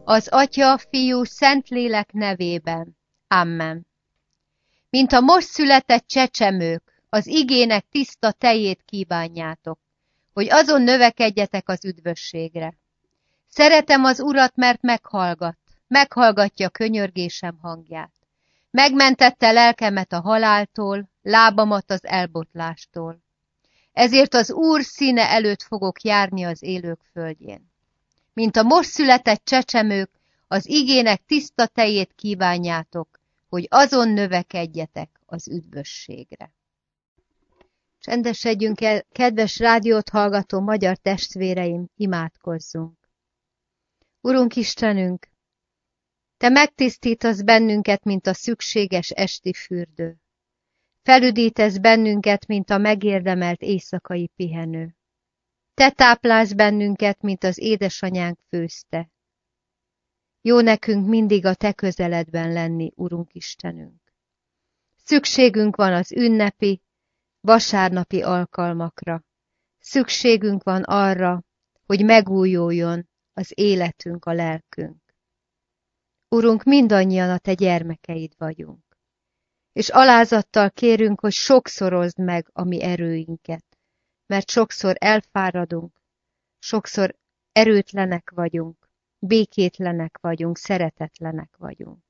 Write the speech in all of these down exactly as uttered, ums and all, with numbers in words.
Az Atya, Fiú, Szentlélek nevében. Amen. Mint a most született csecsemők, az igének tiszta tejét kívánjátok, hogy azon növekedjetek az üdvösségre. Szeretem az Urat, mert meghallgat, meghallgatja könyörgésem hangját. Megmentette lelkemet a haláltól, lábamat az elbotlástól. Ezért az Úr színe előtt fogok járni az élők földjén. Mint a most született csecsemők, az igének tiszta tejét kívánjátok, hogy azon növekedjetek az üdvösségre. Csendesedjünk el, kedves rádiót hallgató magyar testvéreim, imádkozzunk. Urunk Istenünk, Te megtisztítasz bennünket, mint a szükséges esti fürdő. Felüdítesz bennünket, mint a megérdemelt éjszakai pihenő. Te táplálsz bennünket, mint az édesanyánk főzte. Jó nekünk mindig a Te közeledben lenni, Urunk Istenünk. Szükségünk van az ünnepi, vasárnapi alkalmakra. Szükségünk van arra, hogy megújuljon az életünk, a lelkünk. Urunk, mindannyian a Te gyermekeid vagyunk, és alázattal kérünk, hogy sokszorozd meg a mi erőinket, mert sokszor elfáradunk, sokszor erőtlenek vagyunk, békétlenek vagyunk, szeretetlenek vagyunk.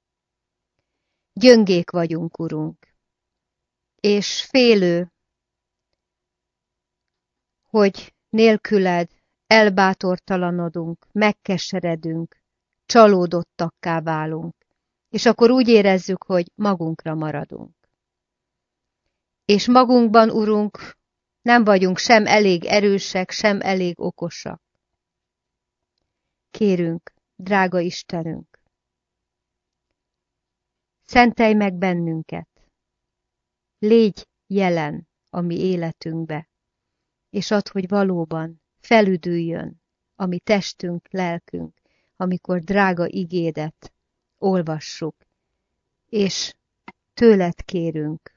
Gyöngék vagyunk, Urunk, és félő, hogy nélküled elbátortalanodunk, megkeseredünk, csalódottakká válunk, és akkor úgy érezzük, hogy magunkra maradunk. És magunkban, Urunk, nem vagyunk sem elég erősek, sem elég okosak. Kérünk, drága Istenünk, szentelj meg bennünket, légy jelen a mi életünkbe, és add, hogy valóban felüdüljön a mi testünk, lelkünk, amikor drága igédet olvassuk, és tőled kérünk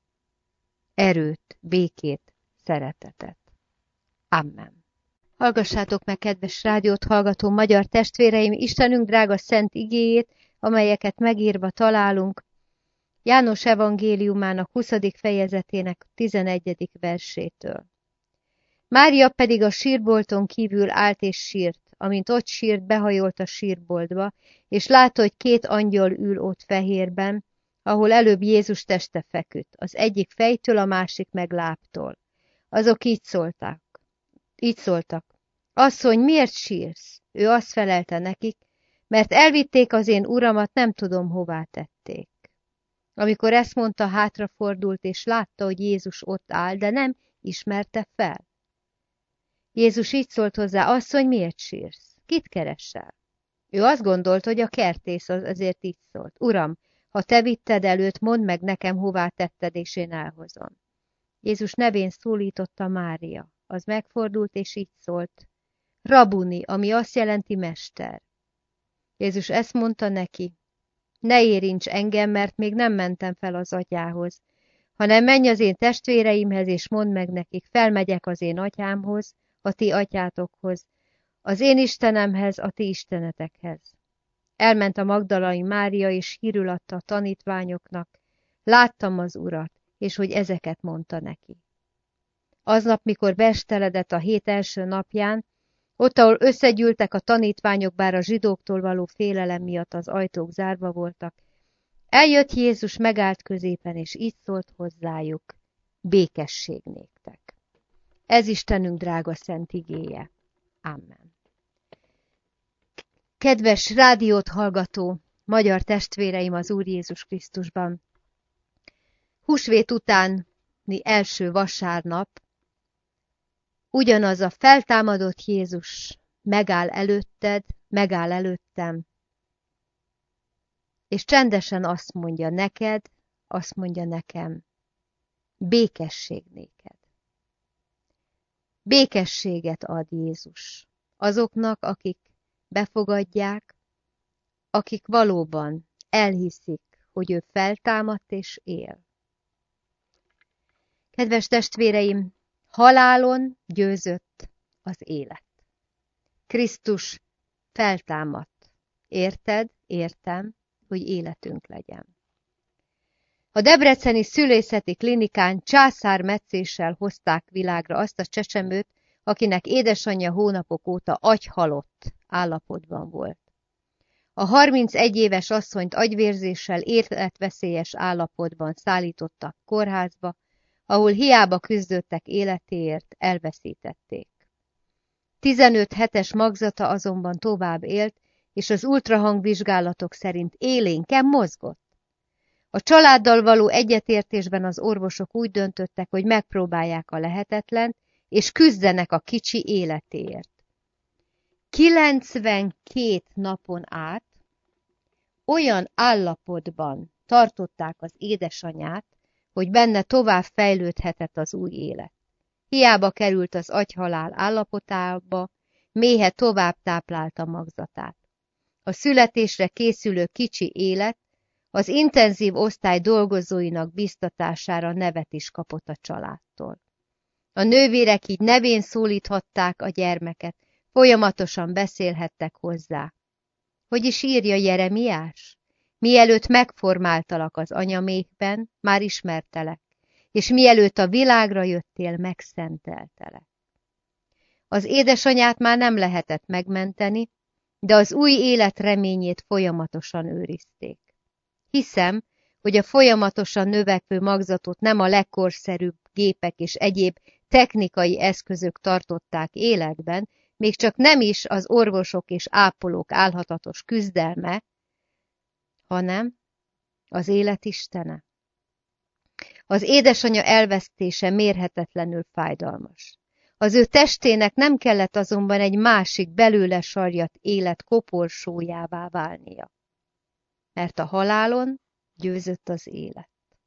erőt, békét, szeretetet. Amen. Hallgassátok meg, kedves rádiót hallgató magyar testvéreim, Istenünk drága szent igéjét, amelyeket megírva találunk János evangéliumának huszadik fejezetének tizenegyedik versétől. Mária pedig a sírbolton kívül állt és sírt, amint ott sírt, behajolt a sírboltba, és látta, hogy két angyal ül ott fehérben, ahol előbb Jézus teste feküdt, az egyik fejtől, a másik meg lábtól. Azok így szóltak. Így szóltak. Asszony, miért sírsz? Ő azt felelte nekik, mert elvitték az én uramat, nem tudom, hová tették. Amikor ezt mondta, hátrafordult, és látta, hogy Jézus ott áll, de nem ismerte fel. Jézus így szólt hozzá, asszony, miért sírsz? Kit keresel? Ő azt gondolt, hogy a kertész, az azért így szólt. Uram, ha te vitted előtt, mondd meg nekem, hová tetted, és én elhozom. Jézus nevén szólította Mária. Az megfordult, és így szólt. Rabuni, ami azt jelenti mester. Jézus ezt mondta neki. Ne érints engem, mert még nem mentem fel az atyához, hanem menj az én testvéreimhez, és mondd meg nekik, felmegyek az én atyámhoz, a ti atyátokhoz, az én Istenemhez, a ti istenetekhez. Elment a magdalai Mária, és hírül adta a tanítványoknak, láttam az Urat, és hogy ezeket mondta neki. Aznap, mikor besteledett a hét első napján, ott, ahol összegyűltek a tanítványok, bár a zsidóktól való félelem miatt az ajtók zárva voltak, eljött Jézus, megállt középen, és így szólt hozzájuk, békesség néktek. Ez Istenünk drága szent igéje. Amen. Kedves rádiót hallgató magyar testvéreim az Úr Jézus Krisztusban! Húsvét utáni első vasárnap ugyanaz a feltámadott Jézus megáll előtted, megáll előttem, és csendesen azt mondja neked, azt mondja nekem, békesség néked. Békességet ad Jézus azoknak, akik befogadják, akik valóban elhiszik, hogy ő feltámadt és él. Kedves testvéreim, halálon győzött az élet. Krisztus feltámadt érted, értem, hogy életünk legyen. A debreceni szülészeti klinikán császármetszéssel hozták világra azt a csecsemőt, akinek édesanyja hónapok óta agyhalott állapotban volt. A harmincegy éves asszonyt agyvérzéssel életveszélyes állapotban szállítottak kórházba, ahol hiába küzdöttek életéért, elveszítették. tizenöt hetes magzata azonban tovább élt, és az ultrahangvizsgálatok szerint élénken mozgott. A családdal való egyetértésben az orvosok úgy döntöttek, hogy megpróbálják a lehetetlent, és küzdenek a kicsi életéért. kilencvenkét napon át olyan állapotban tartották az édesanyát, hogy benne tovább fejlődhetett az új élet. Hiába került az agyhalál állapotába, méhe tovább táplálta magzatát. A születésre készülő kicsi élet az intenzív osztály dolgozóinak biztatására nevet is kapott a családtól. A nővérek így nevén szólíthatták a gyermeket, folyamatosan beszélhettek hozzá. Hogy is írja Jeremiás? Mielőtt megformáltalak az anyaméhben, már ismertelek, és mielőtt a világra jöttél, megszenteltelek. Az édesanyát már nem lehetett megmenteni, de az új élet reményét folyamatosan őrizték. Hiszem, hogy a folyamatosan növekvő magzatot nem a legkorszerűbb gépek és egyéb technikai eszközök tartották életben, még csak nem is az orvosok és ápolók álhatatos küzdelme, hanem az élet Istene. Az édesanya elvesztése mérhetetlenül fájdalmas. Az ő testének nem kellett azonban egy másik belőle sarjadt élet koporsójává válnia, mert a halálon győzött az élet.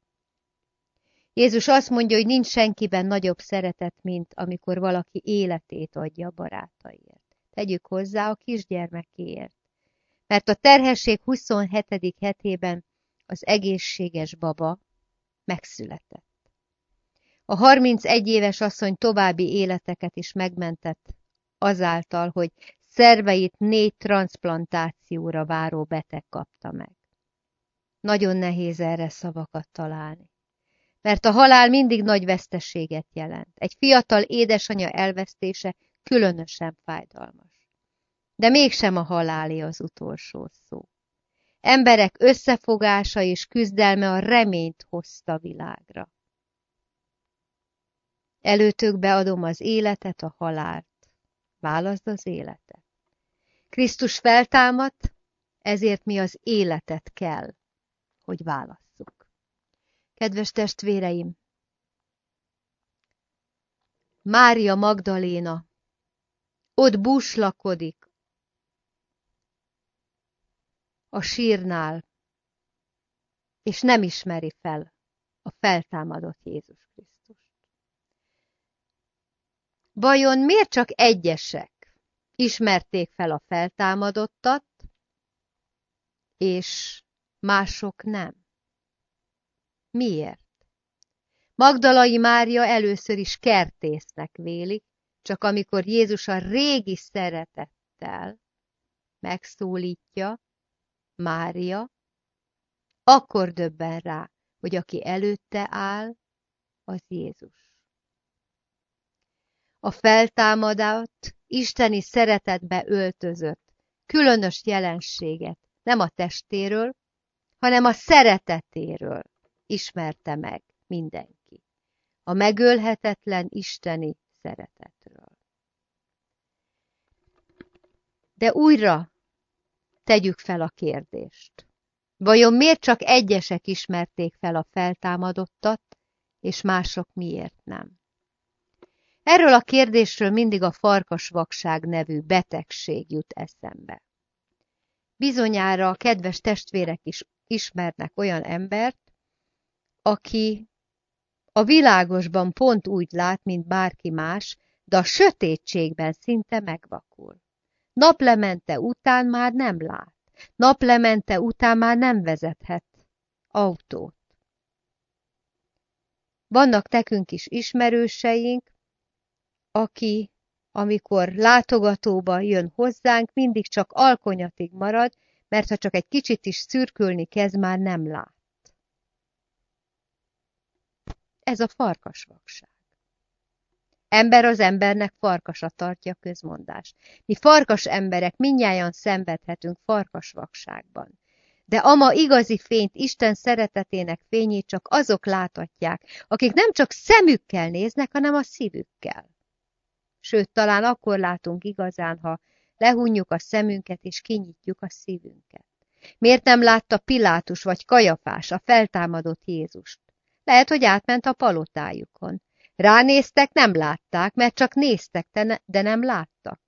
Jézus azt mondja, hogy nincs senkiben nagyobb szeretet, mint amikor valaki életét adja a barátaiért. Tegyük hozzá a kisgyermekéért. Mert a terhesség huszonhetedik hetében az egészséges baba megszületett. A harmincegy éves asszony további életeket is megmentett azáltal, hogy szerveit négy transzplantációra váró beteg kapta meg. Nagyon nehéz erre szavakat találni. Mert a halál mindig nagy veszteséget jelent. Egy fiatal édesanya elvesztése különösen fájdalmas. De mégsem a halálé az utolsó szó. Emberek összefogása és küzdelme a reményt hozta világra. Előtök beadom az életet, a halált. Válaszd az életet. Krisztus feltámadt, ezért mi az életet kell, hogy válasszuk. Kedves testvéreim! Mária Magdaléna ott búslakodik a sírnál, és nem ismeri fel a feltámadott Jézus Krisztust. Vajon miért csak egyesek ismerték fel a feltámadottat, és mások nem? Miért? Magdalai Mária először is kertésznek vélik, csak amikor Jézus a régi szeretettel megszólítja Mária, akkor döbben rá, hogy aki előtte áll, az Jézus. A feltámadott, isteni szeretetbe öltözött, különös jelenséget nem a testéről, hanem a szeretetéről ismerte meg mindenki. A megölhetetlen isteni szeretetről. De újra tegyük fel a kérdést. Vajon miért csak egyesek ismerték fel a feltámadottat, és mások miért nem? Erről a kérdésről mindig a farkasvakság nevű betegség jut eszembe. Bizonyára a kedves testvérek is ismernek olyan embert, aki a világosban pont úgy lát, mint bárki más, de a sötétségben szinte megvakul. Naplemente után már nem lát. Naplemente után már nem vezethet autót. Vannak nekünk is ismerőseink, aki, amikor látogatóba jön hozzánk, mindig csak alkonyatig marad, mert ha csak egy kicsit is szürkülni kezd, már nem lát. Ez a farkasvakság. Ember az embernek farkasat tartja, közmondás. Mi farkas emberek mindnyájan szenvedhetünk farkasvakságban. De ama igazi fényt, Isten szeretetének fényét csak azok láthatják, akik nem csak szemükkel néznek, hanem a szívükkel. Sőt, talán akkor látunk igazán, ha lehunjuk a szemünket és kinyitjuk a szívünket. Miért nem látta Pilátus vagy Kajafás a feltámadott Jézust? Lehet, hogy átment a palotájukon. Ránéztek, nem látták, mert csak néztek, de nem láttak.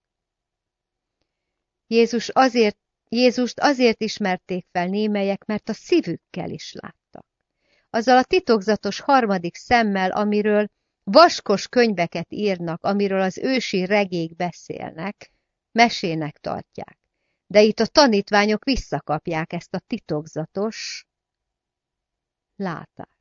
Jézus azért, Jézust azért ismerték fel némelyek, mert a szívükkel is láttak. Azzal a titokzatos harmadik szemmel, amiről vaskos könyveket írnak, amiről az ősi regék beszélnek, mesének tartják. De itt a tanítványok visszakapják ezt a titokzatos látást.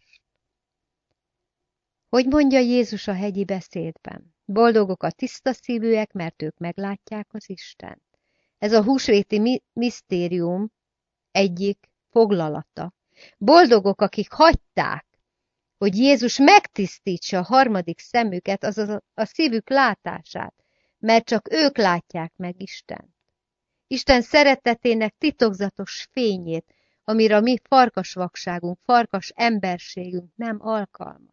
Hogy mondja Jézus a hegyi beszédben? Boldogok a tiszta szívűek, mert ők meglátják az Istent. Ez a húsvéti mi- misztérium egyik foglalata. Boldogok, akik hagyták, hogy Jézus megtisztítsa a harmadik szemüket, azaz a, a szívük látását, mert csak ők látják meg Istent. Isten szeretetének titokzatos fényét, amire a mi farkasvakságunk, farkas emberségünk nem alkalmas.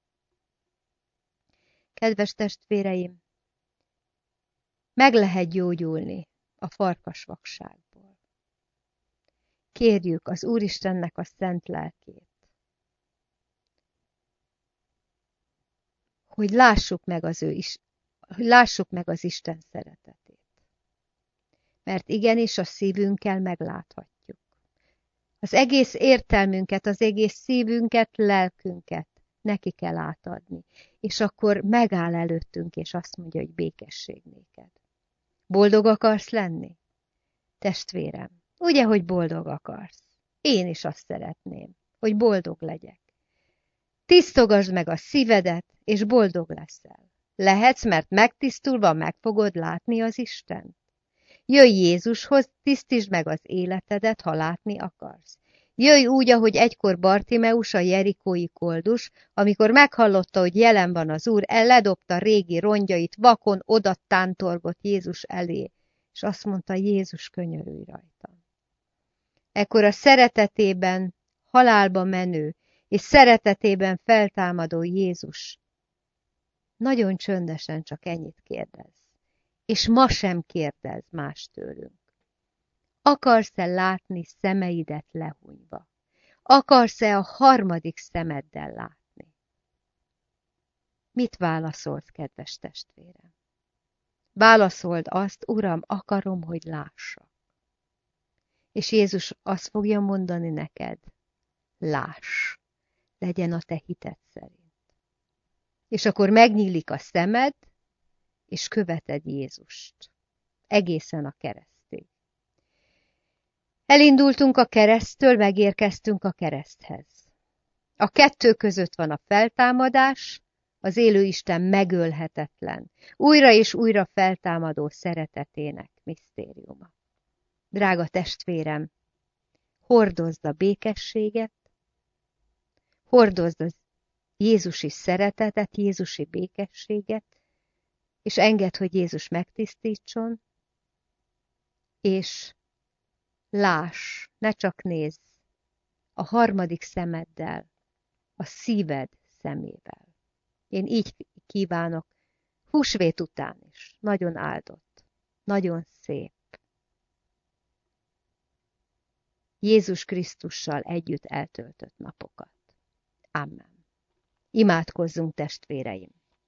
Kedves testvéreim, meg lehet gyógyulni a farkasvakságból. Kérjük az Úristennek a szent lelkét, hogy lássuk meg az ő is, hogy lássuk meg az Isten szeretetét. Mert igenis a szívünkkel megláthatjuk. Az egész értelmünket, az egész szívünket, lelkünket neki kell átadni. És akkor megáll előttünk, és azt mondja, hogy békesség néked. Boldog akarsz lenni? Testvérem, ugye, hogy boldog akarsz? Én is azt szeretném, hogy boldog legyek. Tisztogasd meg a szívedet, és boldog leszel. Lehetsz, mert megtisztulva meg fogod látni az Istent. Jöjj Jézushoz, tisztítsd meg az életedet, ha látni akarsz. Jöjj úgy, ahogy egykor Bartimeus, a jerikói koldus, amikor meghallotta, hogy jelen van az Úr, ledobta régi rongyait, vakon oda tántorgott Jézus elé, és azt mondta, Jézus, könyörülj rajtam. Ekkor a szeretetében halálba menő, és szeretetében feltámadó Jézus nagyon csöndesen csak ennyit kérdez. És ma sem kérdez más tőlünk. Akarsz-e látni szemeidet lehunyva? Akarsz-e a harmadik szemeddel látni? Mit válaszolsz, kedves testvérem? Válaszold azt, Uram, akarom, hogy lássak. És Jézus azt fogja mondani neked, láss, legyen a te hited szerint. És akkor megnyílik a szemed, és követed Jézust. Egészen a keresztig. Elindultunk a kereszttől, megérkeztünk a kereszthez. A kettő között van a feltámadás, az élő Isten megölhetetlen, újra és újra feltámadó szeretetének misztériuma. Drága testvérem, hordozd a békességet, hordozd az Jézusi szeretetet, Jézusi békességet, és engedd, hogy Jézus megtisztítson, és láss, ne csak nézz a harmadik szemeddel, a szíved szemével. Én így kívánok húsvét után is. Nagyon áldott, nagyon szép. Jézus Krisztussal együtt eltöltött napokat. Amen. Imádkozzunk, testvéreim!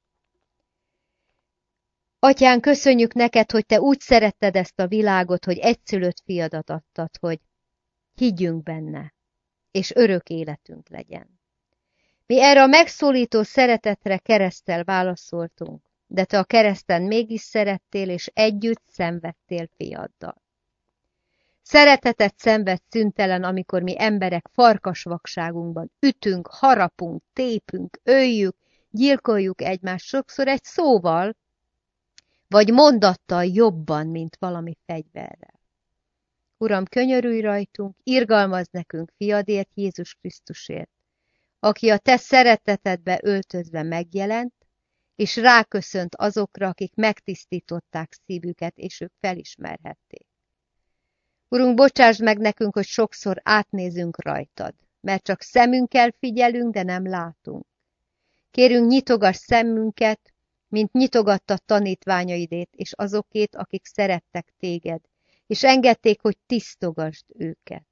Atyán, köszönjük neked, hogy te úgy szeretted ezt a világot, hogy egyszülött fiadat adtad, hogy higgyünk benne, és örök életünk legyen. Mi erre a megszólító szeretetre kereszttel válaszoltunk, de te a kereszten mégis szerettél, és együtt szenvedtél fiaddal. Szeretetet szenved szüntelen, amikor mi emberek farkasvakságunkban ütünk, harapunk, tépünk, öljük, gyilkoljuk egymást sokszor egy szóval, vagy mondattal jobban, mint valami fegyverrel. Uram, könyörülj rajtunk, irgalmazz nekünk fiadért, Jézus Krisztusért, aki a te szeretetedbe öltözve megjelent, és ráköszönt azokra, akik megtisztították szívüket, és ők felismerhették. Urunk, bocsásd meg nekünk, hogy sokszor átnézünk rajtad, mert csak szemünkkel figyelünk, de nem látunk. Kérünk, nyitogass szemünket, mint nyitogatta tanítványaidét, és azokét, akik szerettek téged, és engedték, hogy tisztogasd őket.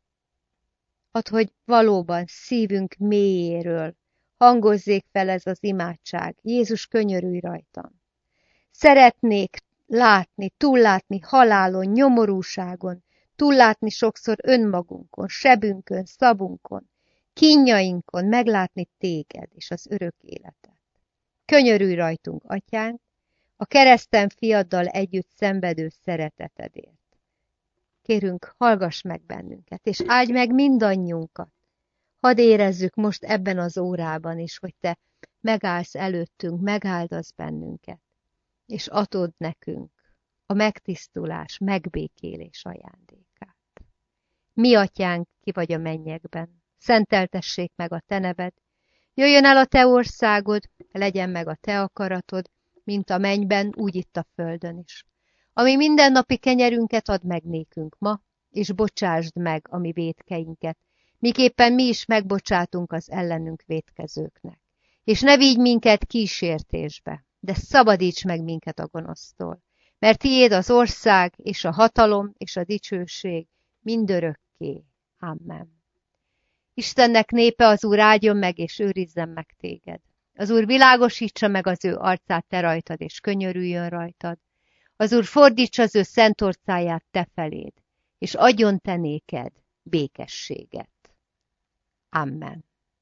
Add, hogy valóban szívünk mélyéről hangozzék fel ez az imádság. Jézus, könyörülj rajtam. Szeretnék látni, túllátni halálon, nyomorúságon, túllátni sokszor önmagunkon, sebünkön, szabunkon, kínjainkon, meglátni téged és az örök életet. Könyörülj rajtunk, atyánk, a kereszten fiaddal együtt szenvedő szeretetedért. Kérünk, hallgass meg bennünket, és áldj meg mindannyiunkat. Hadd érezzük most ebben az órában is, hogy te megállsz előttünk, megáldasz bennünket, és adod nekünk a megtisztulás, megbékélés ajándékát. Mi, atyánk, ki vagy a mennyekben, szenteltessék meg a te neved, jöjjön el a te országod, legyen meg a te akaratod, mint a mennyben, úgy itt a földön is. Ami mindennapi kenyerünket add meg nékünk ma, és bocsásd meg a mi vétkeinket, miképpen mi is megbocsátunk az ellenünk vétkezőknek. És ne vigy minket kísértésbe, de szabadíts meg minket a gonosztól, mert tiéd az ország, és a hatalom, és a dicsőség mindörökké. Amen. Istennek népe, az Úr áldjon meg, és őrizzen meg téged. Az Úr világosítsa meg az ő arcát te rajtad, és könyörüljön rajtad. Az Úr fordítsa az ő szent orcáját te feléd, és adjon te néked békességet. Amen.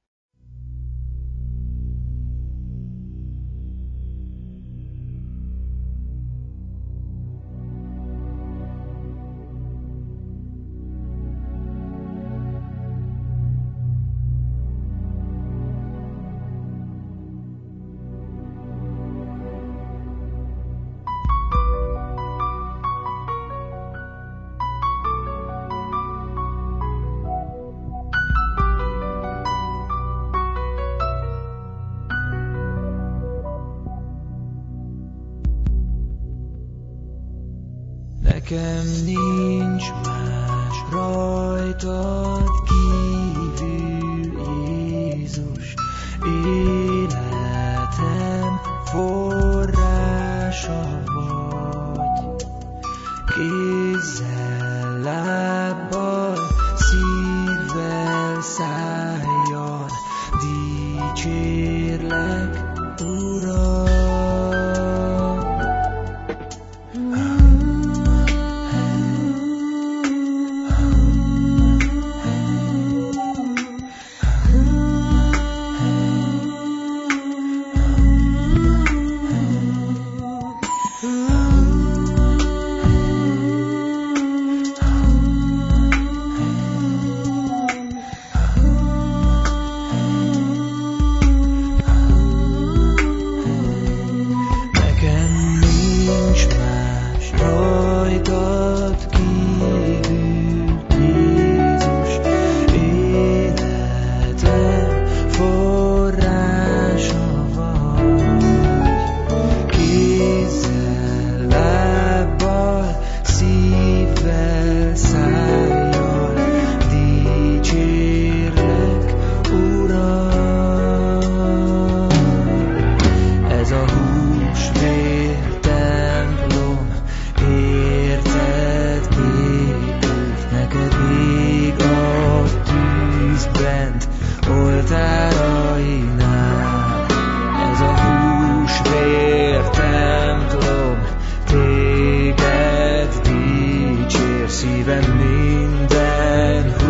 Nekem nincs más rajtad kívül, Jézus, életem forrása vagy. Kézzel, lábbal, szívvel, szájjal dicsérlek, Uram. Szívem minden